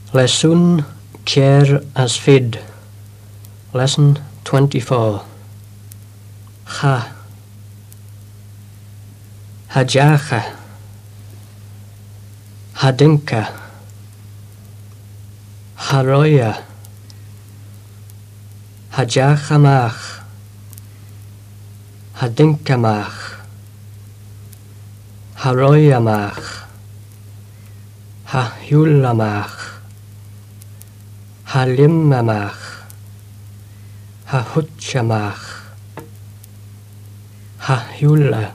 Lesson Care as Fid. Lesson 24. Ha. Hajacha. Hadinka. Haroya. Hajachamach. Hadinkamach. Haroyamach. Hahulamach. Halimamach. Hahuchamach. Hahula.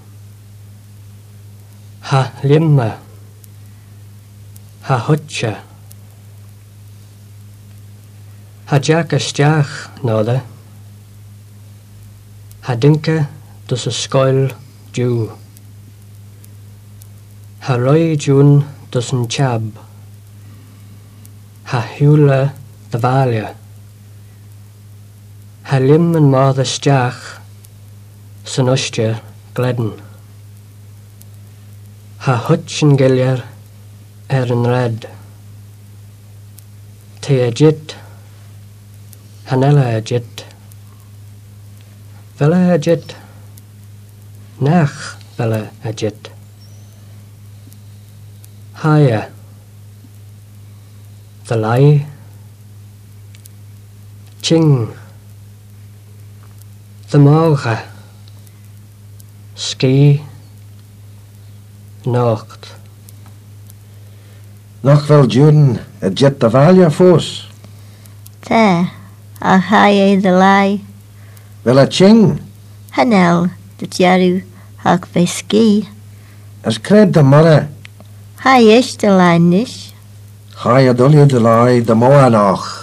Halimma. Hahucha. Hajakastjach node. Hadinka dus a skoil Jew. Haroi Jun dus een chab. Hahula the valia. Halim en mother stjach. Sanustja gledden. Hahutchen giljar en red. Teajit. Hanella ajit. Vela ajit. Nach vela ajit. Haya. The lie. Ching. The Morga. Ski. Nocht. Nog wel June, het jet de valia fos. There, a haie the lie. Wel a ching, Hanel, the jaru, hak ve ski. as cred de morre. Haie is de lie nish. Ga je dolje de laai de moa nog.